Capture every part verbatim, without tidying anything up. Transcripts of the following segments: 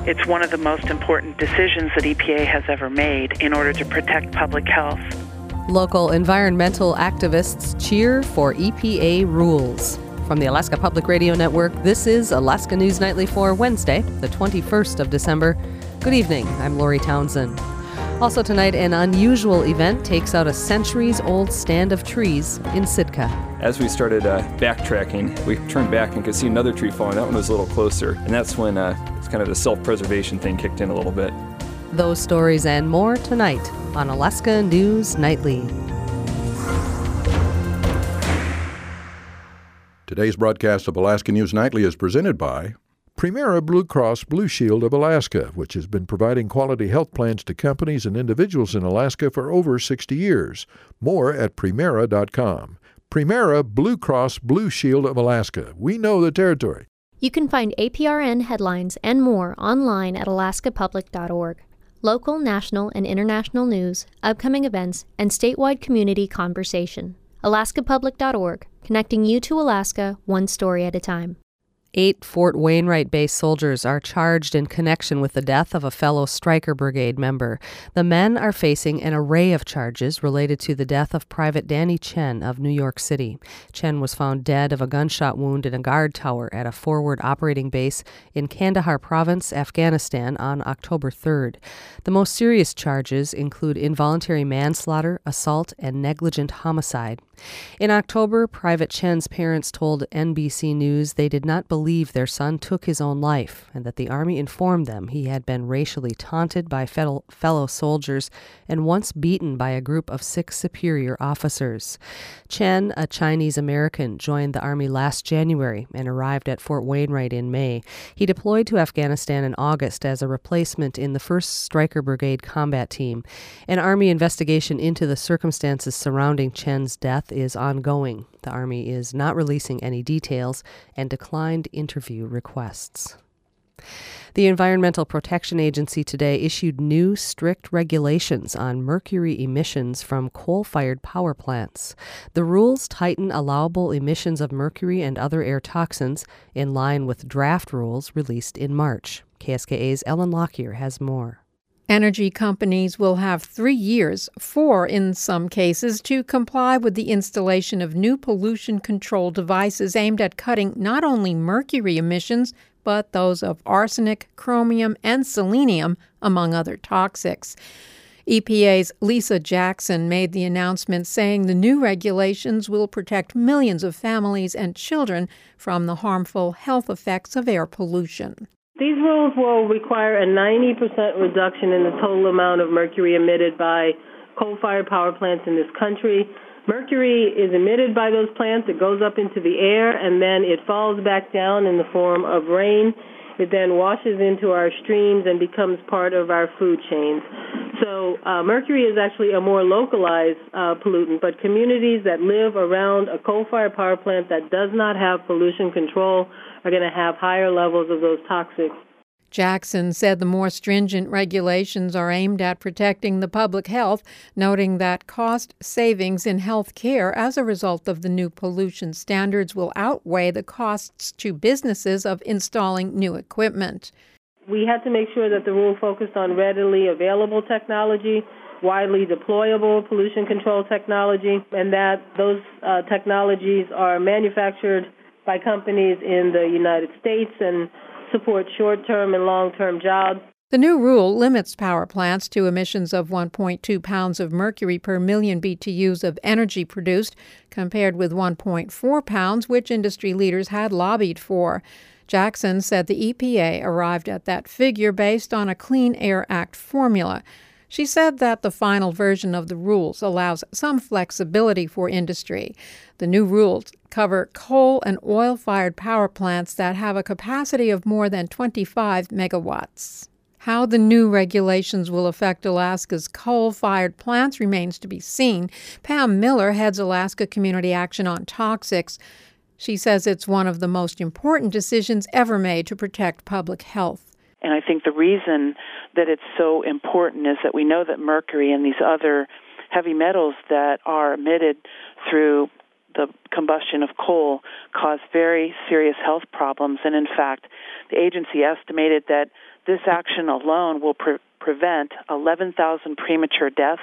It's one of the most important decisions that E P A has ever made in order to protect public health. Local environmental activists cheer for E P A rules. From the Alaska Public Radio Network, this is Alaska News Nightly for Wednesday, the twenty-first of December. Good evening, I'm Lori Townsend. Also tonight, an unusual event takes out a centuries-old stand of trees in Sitka. As we started uh, backtracking, we turned back and could see another tree falling. That one was a little closer, and that's when uh, it's kind of the self-preservation thing kicked in a little bit. Those stories and more tonight on Alaska News Nightly. Today's broadcast of Alaska News Nightly is presented by Primera Blue Cross Blue Shield of Alaska, which has been providing quality health plans to companies and individuals in Alaska for over sixty years. More at Primera dot com. Primera Blue Cross Blue Shield of Alaska. We know the territory. You can find A P R N headlines and more online at alaska public dot org. Local, national, and international news, upcoming events, and statewide community conversation. alaska public dot org, connecting you to Alaska one story at a time. Eight Fort Wainwright-based soldiers are charged in connection with the death of a fellow Stryker Brigade member. The men are facing an array of charges related to the death of Private Danny Chen of New York City. Chen was found dead of a gunshot wound in a guard tower at a forward operating base in Kandahar Province, Afghanistan, on October third. The most serious charges include involuntary manslaughter, assault, and negligent homicide. In October, Private Chen's parents told N B C News they did not believe their son took his own life and that the Army informed them he had been racially taunted by fellow, fellow soldiers and once beaten by a group of six superior officers. Chen, a Chinese American, joined the Army last January and arrived at Fort Wainwright in May. He deployed to Afghanistan in August as a replacement in the first Stryker Brigade combat team. An Army investigation into the circumstances surrounding Chen's death is ongoing. The Army is not releasing any details and declined interview requests. The Environmental Protection Agency today issued new strict regulations on mercury emissions from coal-fired power plants. The rules tighten allowable emissions of mercury and other air toxins in line with draft rules released in March. K S K A's Ellen Lockyer has more. Energy companies will have three years, four in some cases, to comply with the installation of new pollution control devices aimed at cutting not only mercury emissions, but those of arsenic, chromium, and selenium, among other toxics. E P A's Lisa Jackson made the announcement saying the new regulations will protect millions of families and children from the harmful health effects of air pollution. These rules will require a ninety percent reduction in the total amount of mercury emitted by coal-fired power plants in this country. Mercury is emitted by those plants. It goes up into the air, and then it falls back down in the form of rain. It then washes into our streams and becomes part of our food chains. So uh, mercury is actually a more localized uh, pollutant, but communities that live around a coal-fired power plant that does not have pollution control are going to have higher levels of those toxics. Jackson said the more stringent regulations are aimed at protecting the public health, noting that cost savings in health care as a result of the new pollution standards will outweigh the costs to businesses of installing new equipment. We had to make sure that the rule focused on readily available technology, widely deployable pollution control technology, and that those uh, technologies are manufactured by companies in the United States and support short-term and long-term jobs. The new rule limits power plants to emissions of one point two pounds of mercury per million B T Us of energy produced, compared with one point four pounds, which industry leaders had lobbied for. Jackson said the E P A arrived at that figure based on a Clean Air Act formula. She said that the final version of the rules allows some flexibility for industry. The new rules cover coal and oil-fired power plants that have a capacity of more than twenty-five megawatts. How the new regulations will affect Alaska's coal-fired plants remains to be seen. Pam Miller heads Alaska Community Action on Toxics. She says it's one of the most important decisions ever made to protect public health. And I think the reason that it's so important is that we know that mercury and these other heavy metals that are emitted through the combustion of coal cause very serious health problems. And in fact, The agency estimated that this action alone will pre- prevent eleven thousand premature deaths,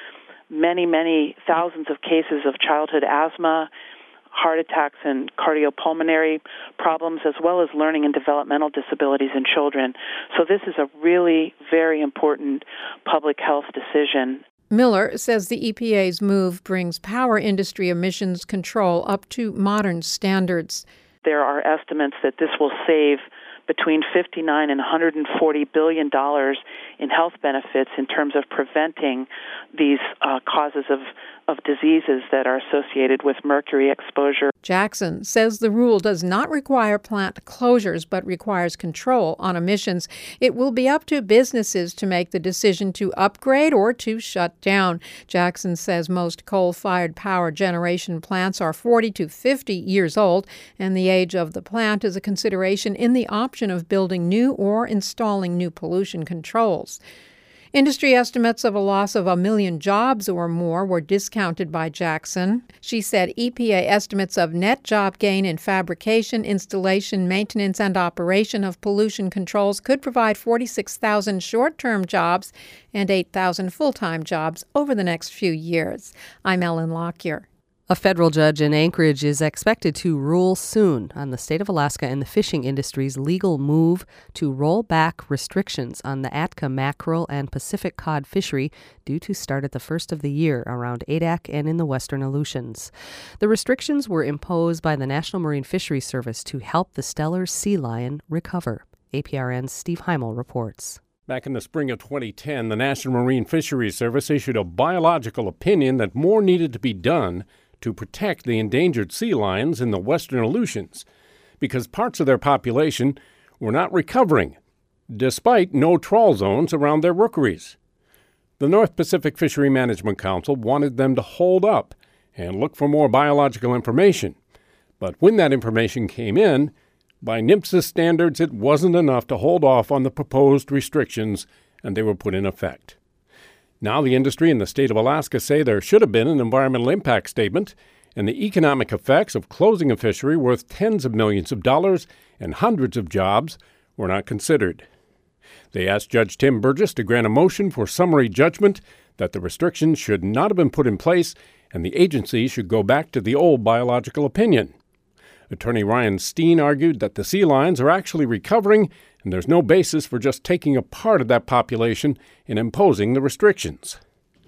many, many thousands of cases of childhood asthma, heart attacks and cardiopulmonary problems, as well as learning and developmental disabilities in children. So this is a really very important public health decision. Miller says the E P A's move brings power industry emissions control up to modern standards. There are estimates that this will save between fifty-nine and one hundred forty billion dollars in health benefits in terms of preventing these uh, causes of, of diseases that are associated with mercury exposure. Jackson says the rule does not require plant closures but requires control on emissions. It will be up to businesses to make the decision to upgrade or to shut down. Jackson says most coal-fired power generation plants are forty to fifty years old, and the age of the plant is a consideration in the option of building new or installing new pollution controls. Industry estimates of a loss of a million jobs or more were discounted by Jackson. She said E P A estimates of net job gain in fabrication, installation, maintenance, and operation of pollution controls could provide forty-six thousand short-term jobs and eight thousand full-time jobs over the next few years. I'm Ellen Lockyer. A federal judge in Anchorage is expected to rule soon on the state of Alaska and the fishing industry's legal move to roll back restrictions on the Atka mackerel and Pacific cod fishery due to start at the first of the year around Adak and in the western Aleutians. The restrictions were imposed by the National Marine Fisheries Service to help the Steller sea lion recover. A P R N's Steve Heimel reports. Back in the spring of twenty ten, the National Marine Fisheries Service issued a biological opinion that more needed to be done to protect the endangered sea lions in the western Aleutians because parts of their population were not recovering, despite no trawl zones around their rookeries. The North Pacific Fishery Management Council wanted them to hold up and look for more biological information. But when that information came in, by NMFS's standards, it wasn't enough to hold off on the proposed restrictions, and they were put in effect. Now the industry and the state of Alaska say there should have been an environmental impact statement, and the economic effects of closing a fishery worth tens of millions of dollars and hundreds of jobs were not considered. They asked Judge Tim Burgess to grant a motion for summary judgment that the restrictions should not have been put in place and the agency should go back to the old biological opinion. Attorney Ryan Steen argued that the sea lions are actually recovering and there's no basis for just taking a part of that population and imposing the restrictions.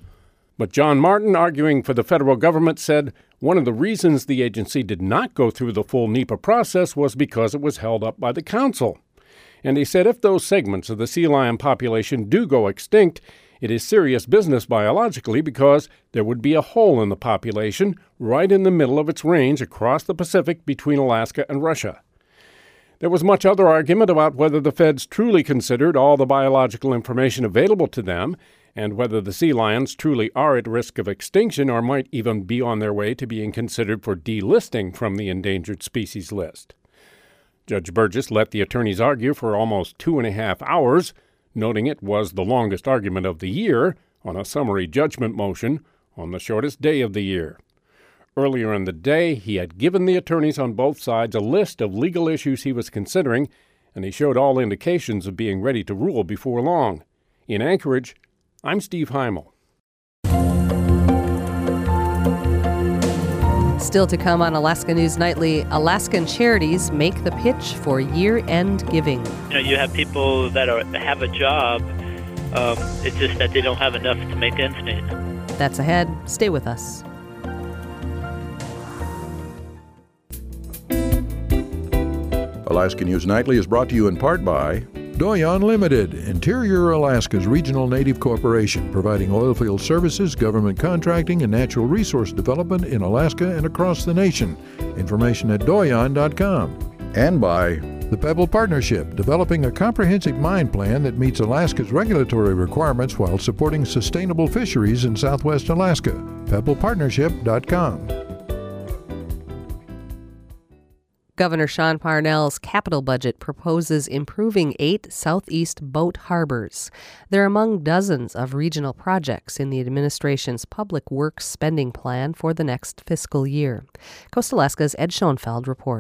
But John Martin, arguing for the federal government, said one of the reasons the agency did not go through the full NEPA process was because it was held up by the council. And he said if those segments of the sea lion population do go extinct, it is serious business biologically because there would be a hole in the population right in the middle of its range across the Pacific between Alaska and Russia. There was much other argument about whether the feds truly considered all the biological information available to them and whether the sea lions truly are at risk of extinction or might even be on their way to being considered for delisting from the endangered species list. Judge Burgess let the attorneys argue for almost two and a half hours, noting it was the longest argument of the year on a summary judgment motion on the shortest day of the year. Earlier in the day, he had given the attorneys on both sides a list of legal issues he was considering, and he showed all indications of being ready to rule before long. In Anchorage, I'm Steve Heimel. Still to come on Alaska News Nightly, Alaskan charities make the pitch for year-end giving. You know, you have people that are have a job. Um, it's just that they don't have enough to make ends meet. That's ahead. Stay with us. Alaska News Nightly is brought to you in part by Doyon Limited, Interior Alaska's regional native corporation, providing oilfield services, government contracting, and natural resource development in Alaska and across the nation. Information at doyon dot com. And by the Pebble Partnership, developing a comprehensive mine plan that meets Alaska's regulatory requirements while supporting sustainable fisheries in southwest Alaska. pebble partnership dot com. Governor Sean Parnell's capital budget proposes improving eight southeast boat harbors. They're among dozens of regional projects in the administration's public works spending plan for the next fiscal year. Coast Alaska's Ed Schoenfeld reports.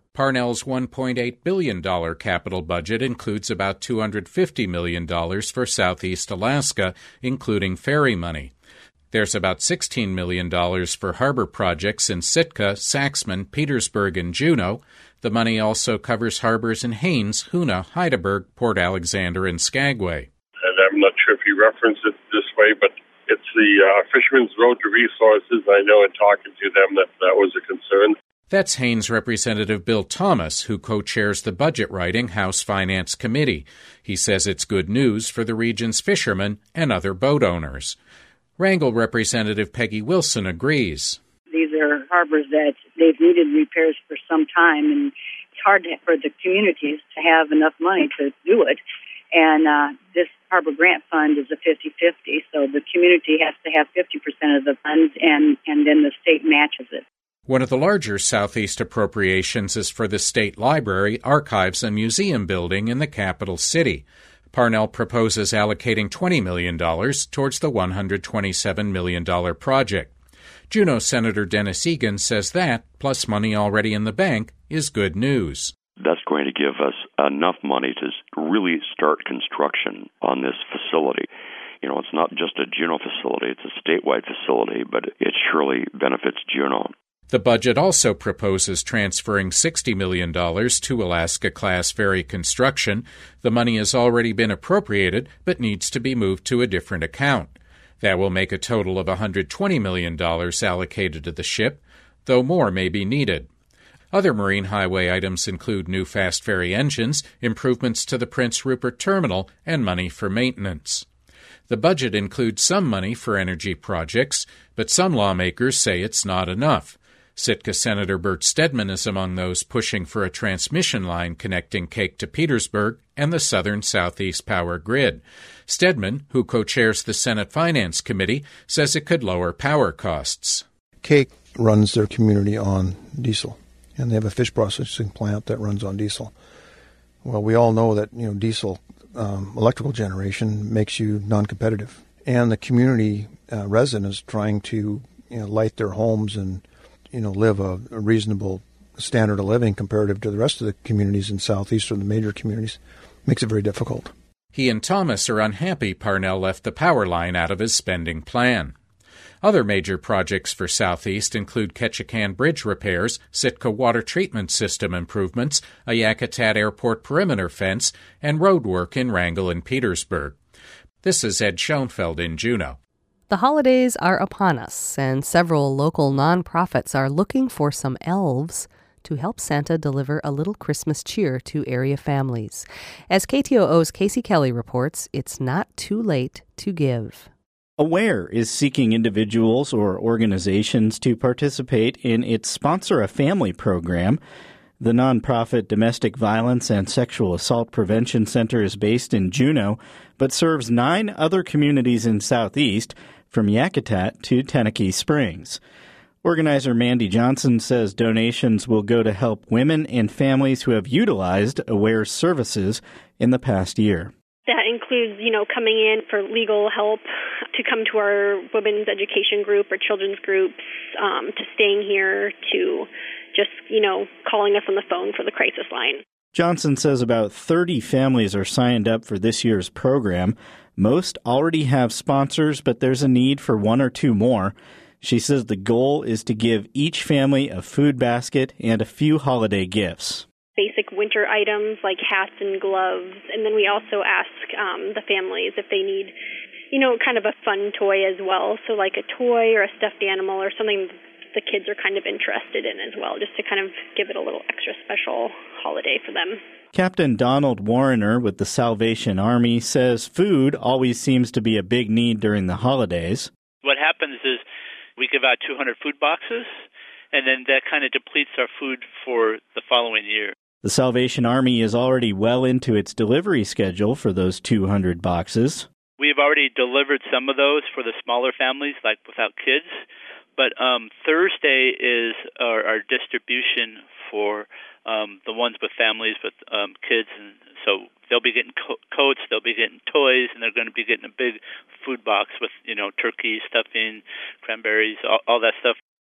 Parnell's one point eight billion dollars capital budget includes about two hundred fifty million dollars for Southeast Alaska, including ferry money. There's about sixteen million dollars for harbor projects in Sitka, Saxman, Petersburg, and Juneau. The money also covers harbors in Haines, Hoonah, Heidelberg, Port Alexander, and Skagway. And I'm not sure if you referenced it this way, but it's the uh, Fishermen's Road to Resources. I know in talking to them that that was a concern. That's Haines Representative Bill Thomas, who co-chairs the budget-writing House Finance Committee. He says it's good news for the region's fishermen and other boat owners. Wrangell Representative Peggy Wilson agrees. These are harbors that they've needed repairs for some time, and it's hard to, for the communities to have enough money to do it. And uh, this Harbor Grant Fund is a fifty-fifty, so the community has to have fifty percent of the funds, and, and then the state matches it. One of the larger Southeast appropriations is for the State Library, Archives, and Museum building in the capital city. Parnell proposes allocating twenty million dollars towards the one hundred twenty-seven million dollars project. Juneau Senator Dennis Egan says that, plus money already in the bank, is good news. That's going to give us enough money to really start construction on this facility. You know, it's not just a Juneau facility, it's a statewide facility, but it surely benefits Juneau. The budget also proposes transferring sixty million dollars to Alaska-class ferry construction. The money has already been appropriated, but needs to be moved to a different account. That will make a total of one hundred twenty million dollars allocated to the ship, though more may be needed. Other marine highway items include new fast ferry engines, improvements to the Prince Rupert Terminal, and money for maintenance. The budget includes some money for energy projects, but some lawmakers say it's not enough. Sitka Senator Bert Stedman is among those pushing for a transmission line connecting Cake to Petersburg and the Southern Southeast Power Grid. Stedman, who co-chairs the Senate Finance Committee, says it could lower power costs. Cake runs their community on diesel, and they have a fish processing plant that runs on diesel. Well, we all know that, you know, diesel um, electrical generation makes you non-competitive, and the community uh, resident is trying to, you know, light their homes and you know, live a, a reasonable standard of living comparative to the rest of the communities in Southeast or the major communities. Makes it very difficult. He and Thomas are unhappy Parnell left the power line out of his spending plan. Other major projects for Southeast include Ketchikan Bridge repairs, Sitka water treatment system improvements, a Yakutat airport perimeter fence, and road work in Wrangell and Petersburg. This is Ed Schoenfeld in Juneau. The holidays are upon us, and several local nonprofits are looking for some elves to help Santa deliver a little Christmas cheer to area families. As K T O O's Casey Kelly reports, it's not too late to give. Aware is seeking individuals or organizations to participate in its Sponsor a Family program. The nonprofit Domestic Violence and Sexual Assault Prevention Center is based in Juneau, but serves nine other communities in Southeast, from Yakutat to Tenakee Springs. Organizer Mandy Johnson says donations will go to help women and families who have utilized Aware's services in the past year. That includes, you know, coming in for legal help, to come to our women's education group or children's groups, um, to staying here, to just, you know, calling us on the phone for the crisis line. Johnson says about thirty families are signed up for this year's program. Most already have sponsors, but there's a need for one or two more. She says the goal is to give each family a food basket and a few holiday gifts. Basic winter items like hats and gloves. And then we also ask um, the families if they need, you know, kind of a fun toy as well. So like a toy or a stuffed animal or something the kids are kind of interested in as well, just to kind of give it a little extra special holiday for them. Captain Donald Warrener with the Salvation Army says food always seems to be a big need during the holidays. What happens is we give out two hundred food boxes, and then that kind of depletes our food for the following year. The Salvation Army is already well into its delivery schedule for those two hundred boxes. We have already delivered some of those for the smaller families, like without kids. But um, Thursday is our, our distribution for um, the ones with families with um, kids. And so they'll be getting co- coats, they'll be getting toys, and they're going to be getting a big food box with, you know, turkey, stuffing, cranberries, all, all that stuff.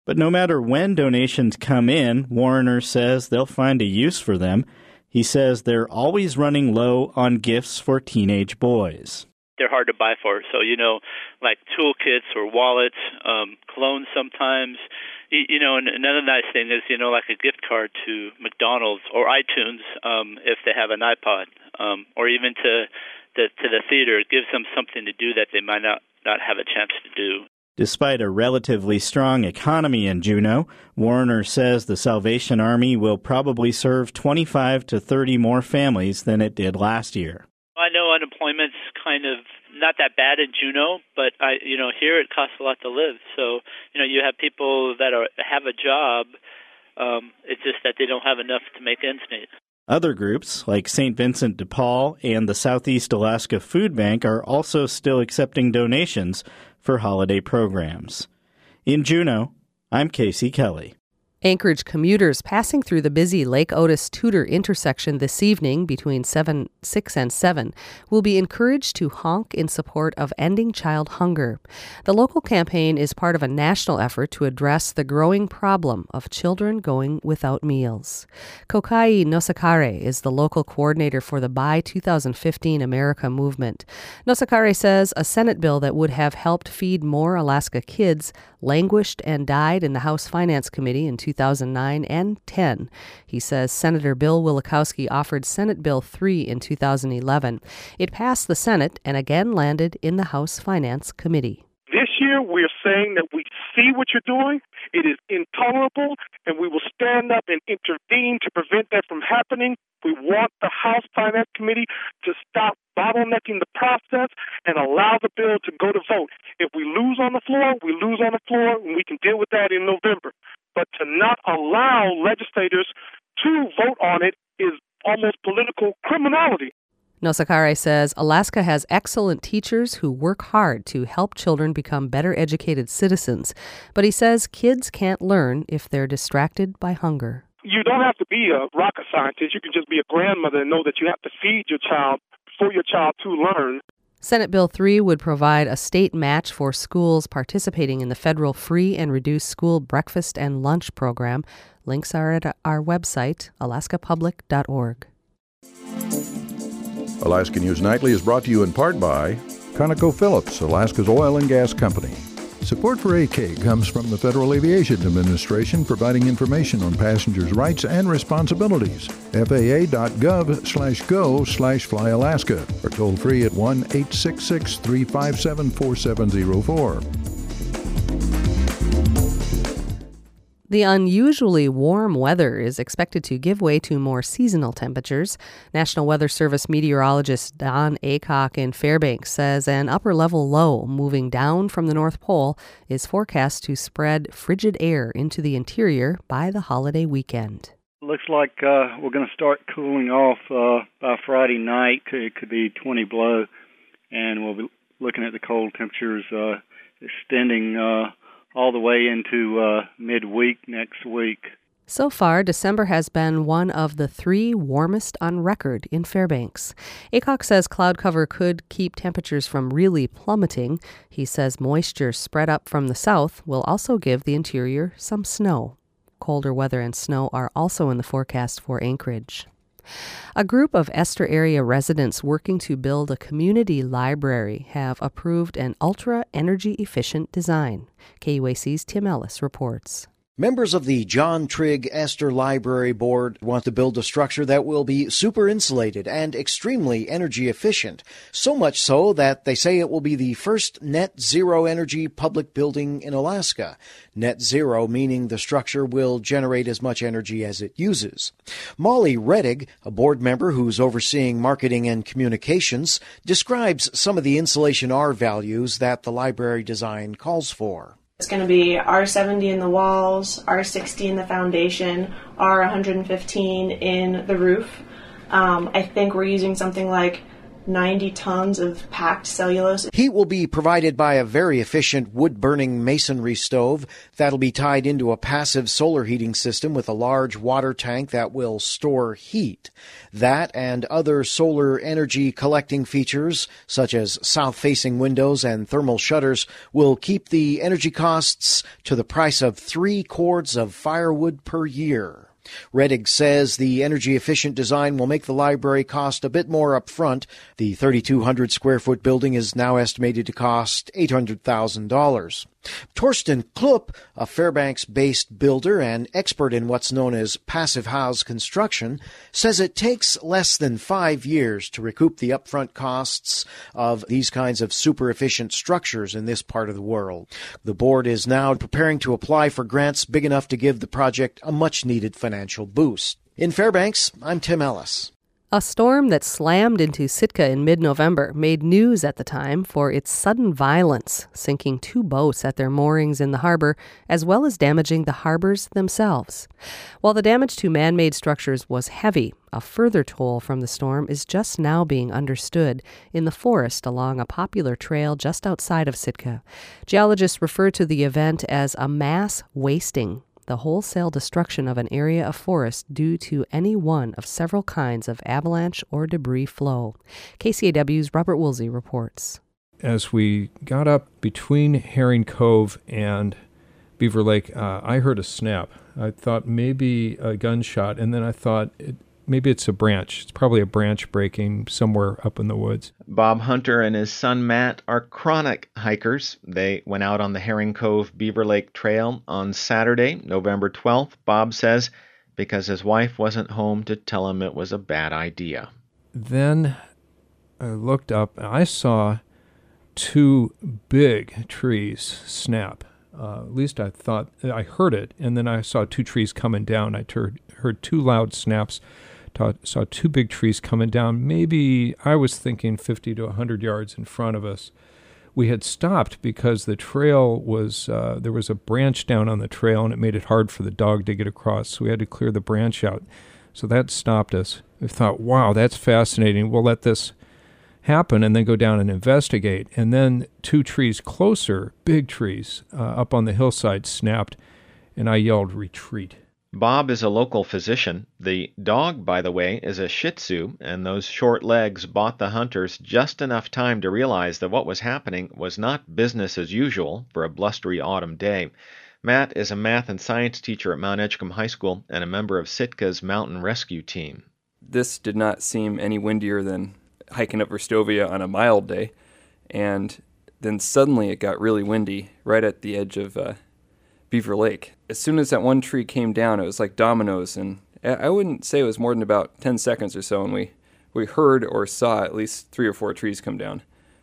But no matter when donations come in, Warrener says they'll find a use for them. He says they're always running low on gifts for teenage boys. They're hard to buy for. So, you know, like toolkits or wallets, um, colognes sometimes. You, you know, and another nice thing is, you know, like a gift card to McDonald's or iTunes um, if they have an iPod, um, or even to the, to the theater. It gives them something to do that they might not, not have a chance to do. Despite a relatively strong economy in Juneau, Warrener says the Salvation Army will probably serve twenty-five to thirty more families than it did last year. I know unemployment's kind of not that bad in Juneau, but I, you know, here it costs a lot to live. So, you know, you have people that are have a job. Um, it's just that they don't have enough to make ends meet. Other groups, like Saint Vincent de Paul and the Southeast Alaska Food Bank, are also still accepting donations for holiday programs. In Juneau, I'm Casey Kelly. Anchorage commuters passing through the busy Lake Otis-Tudor intersection this evening between seven, six and seven will be encouraged to honk in support of ending child hunger. The local campaign is part of a national effort to address the growing problem of children going without meals. Kokai Nosakare is the local coordinator for the Buy twenty fifteen America movement. Nosakare says a Senate bill that would have helped feed more Alaska kids languished and died in the House Finance Committee in two thousand nine and ten. He says Senator Bill Wielechowski offered Senate Bill three in two thousand eleven. It passed the Senate and again landed in the House Finance Committee. This year, we're saying that we see what you're doing. It is intolerable, and we will stand up and intervene to prevent that from happening. We want the House Finance Committee to stop bottlenecking the process and allow the bill to go to vote. If we lose on the floor, we lose on the floor, and we can deal with that in November. But to not allow legislators to vote on it is almost political criminality. Nosakare says Alaska has excellent teachers who work hard to help children become better educated citizens, but he says kids can't learn if they're distracted by hunger. You don't have to be a rocket scientist. You can just be a grandmother and know that you have to feed your child for your child to learn. Senate Bill three would provide a state match for schools participating in the federal free and reduced school breakfast and lunch program. Links are at our website, alaska public dot org. Alaska News Nightly is brought to you in part by ConocoPhillips, Alaska's oil and gas company. Support for A K comes from the Federal Aviation Administration, providing information on passengers' rights and responsibilities. F A A dot gov slash go slash fly Alaska, or toll free at one eight six six, three five seven, four seven zero four. The unusually warm weather is expected to give way to more seasonal temperatures. National Weather Service meteorologist Don Aycock in Fairbanks says an upper-level low moving down from the North Pole is forecast to spread frigid air into the interior by the holiday weekend. Looks like uh, we're going to start cooling off uh, by Friday night. It could be twenty below, and we'll be looking at the cold temperatures uh, extending uh all the way into uh, midweek next week. So far, December has been one of the three warmest on record in Fairbanks. Aycock says cloud cover could keep temperatures from really plummeting. He says moisture spread up from the south will also give the interior some snow. Colder weather and snow are also in the forecast for Anchorage. A group of Esther area residents working to build a community library have approved an ultra-energy efficient design. K U A C's Tim Ellis reports. Members of the John Trigg Esther Library Board want to build a structure that will be super insulated and extremely energy efficient, so much so that they say it will be the first net zero energy public building in Alaska. Net zero meaning the structure will generate as much energy as it uses. Molly Rettig, a board member who's overseeing marketing and communications, describes some of the insulation R values that the library design calls for. It's going to be R seventy in the walls, R sixty in the foundation, R one hundred fifteen in the roof. Um, I think we're using something like ninety tons of packed cellulose. Heat will be provided by a very efficient wood-burning masonry stove that'll be tied into a passive solar heating system with a large water tank that will store heat. That and other solar energy collecting features, such as south-facing windows and thermal shutters, will keep the energy costs to the price of three cords of firewood per year. Rettig says the energy-efficient design will make the library cost a bit more up front. The thirty-two hundred square foot building is now estimated to cost eight hundred thousand dollars. Torsten Klupp, a Fairbanks-based builder and expert in what's known as passive house construction, says it takes less than five years to recoup the upfront costs of these kinds of super-efficient structures in this part of the world. The board is now preparing to apply for grants big enough to give the project a much-needed financial boost. In Fairbanks, I'm Tim Ellis. A storm that slammed into Sitka in mid-November made news at the time for its sudden violence, sinking two boats at their moorings in the harbor, as well as damaging the harbors themselves. While the damage to man-made structures was heavy, a further toll from the storm is just now being understood in the forest along a popular trail just outside of Sitka. Geologists refer to the event as a mass wasting, the wholesale destruction of an area of forest due to any one of several kinds of avalanche or debris flow. K C A W's Robert Woolsey reports. As we got up between Herring Cove and Beaver Lake, uh, I heard a snap. I thought maybe a gunshot, and then I thought it, maybe it's a branch. It's probably a branch breaking somewhere up in the woods. Bob Hunter and his son Matt are chronic hikers. They went out on the Herring Cove Beaver Lake Trail on Saturday, November twelfth, Bob says, because his wife wasn't home to tell him it was a bad idea. Then I looked up and I saw two big trees snap. Uh, at least I thought, I heard it, and then I saw two trees coming down. I heard, heard two loud snaps. Saw two big trees coming down, maybe I was thinking fifty to one hundred yards in front of us. We had stopped because the trail was, uh, there was a branch down on the trail and it made it hard for the dog to get across, so we had to clear the branch out. So that stopped us. We thought, wow, that's fascinating. We'll let this happen and then go down and investigate. And then two trees closer, big trees, uh, up on the hillside snapped, and I yelled, retreat. Bob is a local physician. The dog, by the way, is a Shih Tzu, and those short legs bought the hunters just enough time to realize that what was happening was not business as usual for a blustery autumn day. Matt is a math and science teacher at Mount Edgecombe High School and a member of Sitka's mountain rescue team. This did not seem any windier than hiking up Verstovia on a mild day, and then suddenly it got really windy right at the edge of uh, Beaver Lake. As soon as that one tree came down, it was like dominoes, and I wouldn't say it was more than about ten seconds or so, and we, we heard or saw at least three or four trees come down.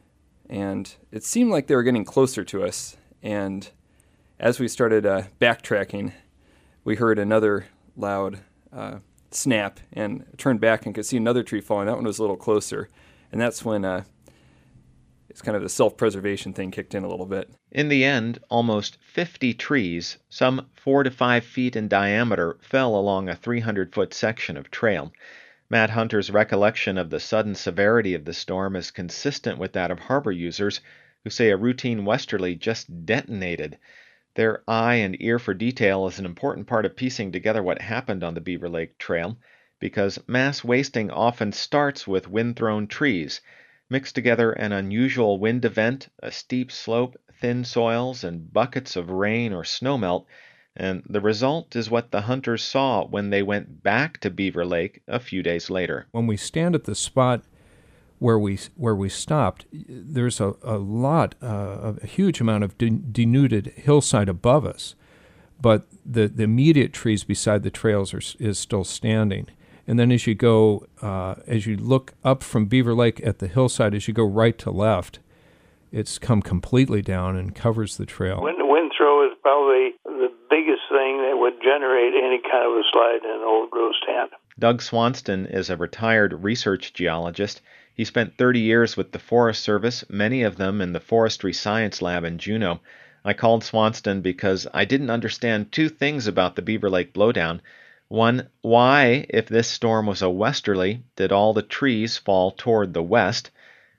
And it seemed like they were getting closer to us, and as we started uh, backtracking, we heard another loud uh, snap and turned back and could see another tree falling. That one was a little closer, and that's when uh, it's kind of the self-preservation thing kicked in a little bit. In the end, almost fifty trees, some four to five feet in diameter, fell along a three hundred foot section of trail. Matt Hunter's recollection of the sudden severity of the storm is consistent with that of harbor users who say a routine westerly just detonated. Their eye and ear for detail is an important part of piecing together what happened on the Beaver Lake Trail, because mass wasting often starts with wind-thrown trees. Mix together an unusual wind event, a steep slope, thin soils, and buckets of rain or snowmelt, and the result is what the hunters saw when they went back to Beaver Lake a few days later. When we stand at the spot where we where we stopped, there's a, a lot, uh, a huge amount of de- denuded hillside above us, but the, the immediate trees beside the trails are, is still standing. And then as you go, uh, as you look up from Beaver Lake at the hillside, as you go right to left, it's come completely down and covers the trail. Wind, wind throw is probably the biggest thing that would generate any kind of a slide in an old growth stand. Doug Swanston is a retired research geologist. He spent thirty years with the Forest Service, many of them in the Forestry Science Lab in Juneau. I called Swanston because I didn't understand two things about the Beaver Lake blowdown. One, why, if this storm was a westerly, did all the trees fall toward the west?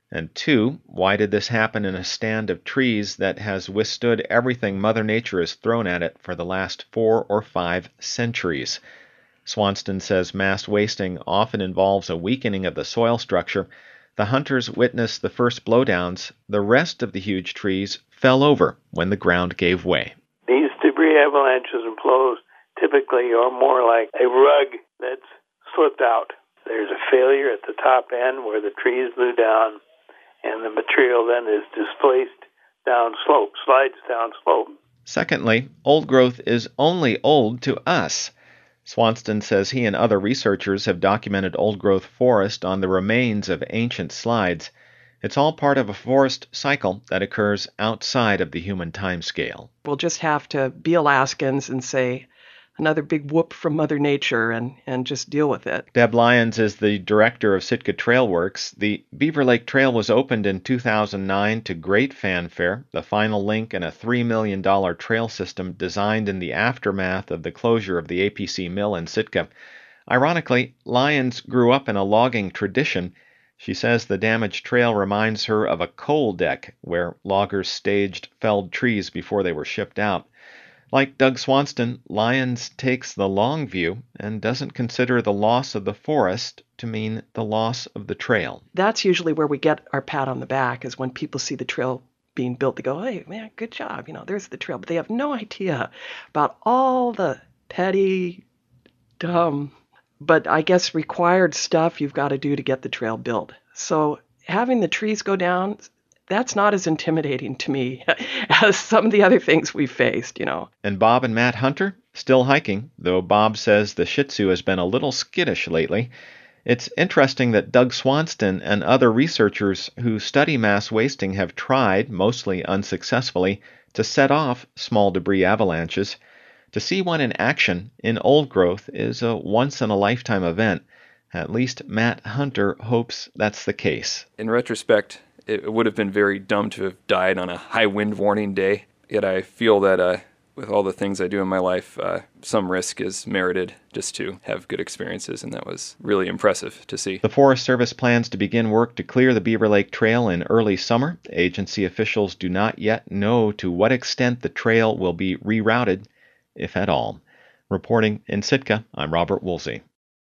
And two, why did this happen in a stand of trees that has withstood everything Mother Nature has thrown at it for the last four or five centuries? Swanston says mass wasting often involves a weakening of the soil structure. The hunters witnessed the first blowdowns. The rest of the huge trees fell over when the ground gave way. These debris avalanches and flows typically are more like a rug that's slipped out. There's a failure at the top end where the trees blew down, and the material then is displaced down slope, slides down slope. Secondly, old growth is only old to us. Swanston says he and other researchers have documented old-growth forest on the remains of ancient slides. It's all part of a forest cycle that occurs outside of the human timescale. We'll just have to be Alaskans and say, another big whoop from Mother Nature, and, and just deal with it. Deb Lyons is the director of Sitka Trail Works. The Beaver Lake Trail was opened in two thousand nine to great fanfare, the final link in a three million dollars trail system designed in the aftermath of the closure of the A P C mill in Sitka. Ironically, Lyons grew up in a logging tradition. She says the damaged trail reminds her of a coal deck where loggers staged felled trees before they were shipped out. Like Doug Swanston, Lyons takes the long view and doesn't consider the loss of the forest to mean the loss of the trail. That's usually where we get our pat on the back, is when people see the trail being built. They go, hey, man, good job. You know, there's the trail. But they have no idea about all the petty, dumb, but I guess required stuff you've got to do to get the trail built. So having the trees go down, that's not as intimidating to me as some of the other things we've faced, you know. And Bob and Matt Hunter, still hiking, though Bob says the Shih Tzu has been a little skittish lately. It's interesting that Doug Swanston and other researchers who study mass wasting have tried, mostly unsuccessfully, to set off small debris avalanches. To see one in action in old growth is a once-in-a-lifetime event. At least Matt Hunter hopes that's the case. In retrospect, it would have been very dumb to have died on a high wind warning day. Yet I feel that uh, with all the things I do in my life, uh, some risk is merited just to have good experiences, and that was really impressive to see. The Forest Service plans to begin work to clear the Beaver Lake Trail in early summer. Agency officials do not yet know to what extent the trail will be rerouted, if at all. Reporting in Sitka, I'm Robert Woolsey.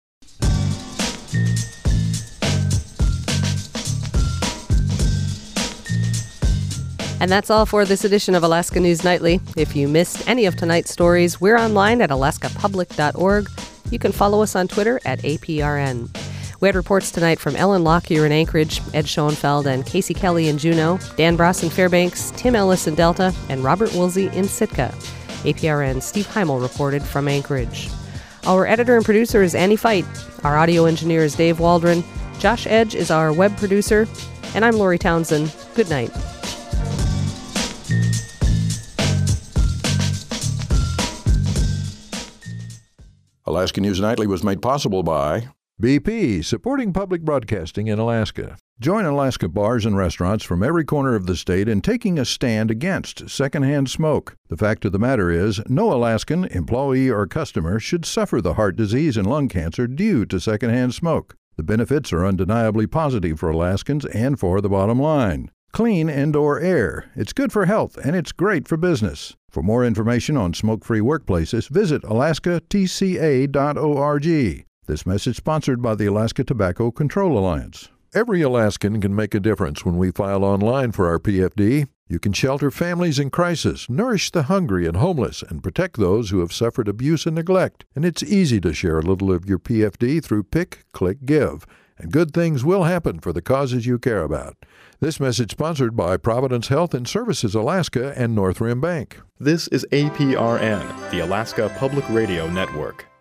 And that's all for this edition of Alaska News Nightly. If you missed any of tonight's stories, we're online at alaska public dot org. You can follow us on Twitter at A P R N. We had reports tonight from Ellen Lockyer in Anchorage, Ed Schoenfeld and Casey Kelly in Juneau, Dan Bross in Fairbanks, Tim Ellis in Delta, and Robert Woolsey in Sitka. A P R N's Steve Heimel reported from Anchorage. Our editor and producer is Annie Fight. Our audio engineer is Dave Waldron. Josh Edge is our web producer. And I'm Lori Townsend. Good night. Alaska News Nightly was made possible by B P, supporting public broadcasting in Alaska. Join Alaska bars and restaurants from every corner of the state in taking a stand against secondhand smoke. The fact of the matter is, no Alaskan, employee, or customer should suffer the heart disease and lung cancer due to secondhand smoke. The benefits are undeniably positive for Alaskans and for the bottom line. Clean indoor air. It's good for health, and it's great for business. For more information on smoke-free workplaces, visit alaska t c a dot org. This message sponsored by the Alaska Tobacco Control Alliance. Every Alaskan can make a difference when we file online for our P F D. You can shelter families in crisis, nourish the hungry and homeless, and protect those who have suffered abuse and neglect. And it's easy to share a little of your P F D through Pick, Click, Give. And good things will happen for the causes you care about. This message sponsored by Providence Health and Services Alaska and North Rim Bank. This is A P R N, the Alaska Public Radio Network.